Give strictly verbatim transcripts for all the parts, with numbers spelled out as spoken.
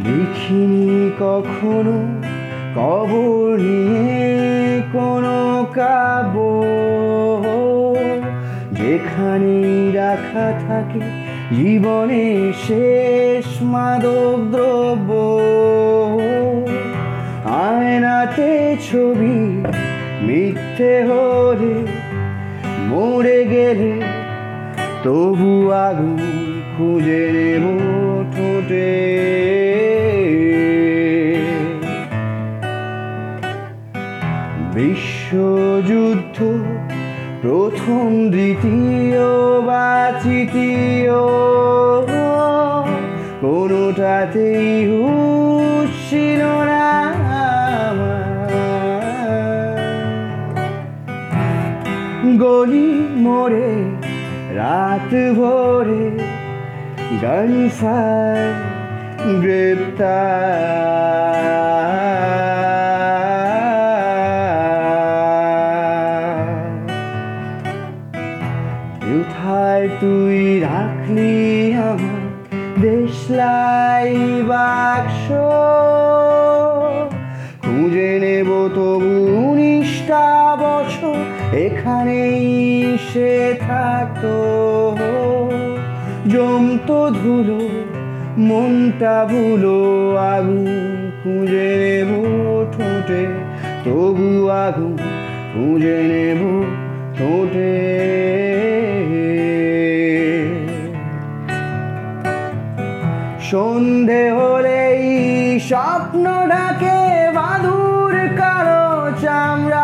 দেখিনি কখনো কবর নিয়ে কোনো কাব্য, যেখানে রাখা থাকে জীবনের শেষ মাদক দ্রব্য। আয়নাতে ছবি মিথ্যে হলে, মরে গেলে তবু আগুন খুঁজে নেব ঠোঁটে। বিশ্বযুদ্ধ প্রথম দ্বিতীয় বা তৃতীয়, কোনোটাতেই হুঁশ ছিল না গলি মোড়ে রাত ভোরে গানফায়ার গ্রেপ্তার। কোথায় তুই রাখলি আমার দেশলাই বাক্স, খুঁজে নেব তবু উনিশটা বছর এখানেই সে থাকতো। জমতো ধুলো মনটা ভুলো, আগুন খুঁজে নেব ঠোঁটে, তবু আগুন খুঁজে নেব ঠোঁটে। সন্ধে হলেই স্বপ্ন ডাকে বাঁধুর কালো চামড়া,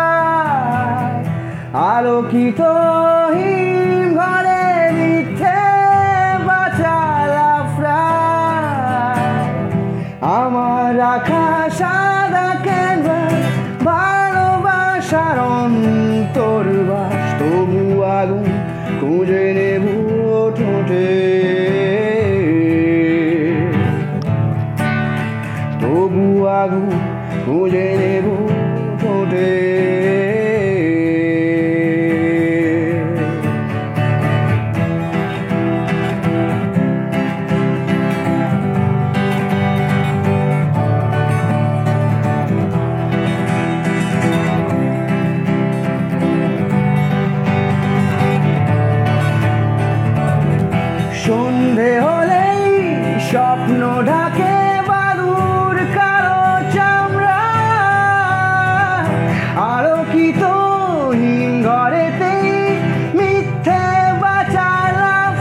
আলোকিত হিমঘরে মিথ্যে বাঁচার আফরায়। আমার রাখা সাদা ক্যানভাস ভালোবাসার অন্তর্বাস, তবু আগুন খুঁজে নেব ঠোঁটে, তবু আগুন খুঁজে নেব ঠোঁটে। সন্ধে হলেই স্বপ্ন ঢাকে বাদুর কালো চামড়া, আলোকিত হিমঘরেতেই মিথ্যে বাঁচার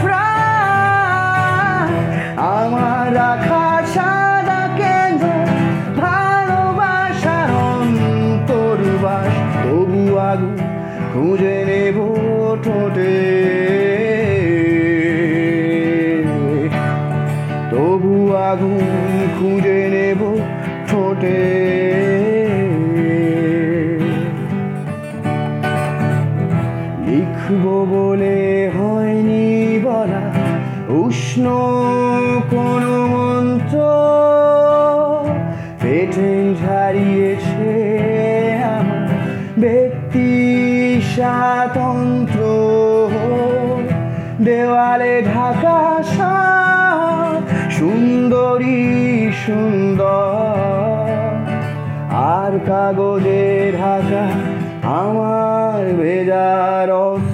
আফরায়। আমার রাখা সাদা কেন্দ্র ভালোবাসার অন্তর্বাস, তবু আগুন খুঁজে নেব ঠোঁটে, তবু আগুন খুঁজে নেব ঠোঁটে। লিখব বলে হয়নি বলা উষ্ণ কোনো মন্ত্র, পেটেন্ট হারিয়েছে আমার ব্যক্তি স্বাতন্ত্র। দেওয়ালে ঢাকা সুন্দরী সুন্দর, আর কাগজে ঢাকা আমার ভেজার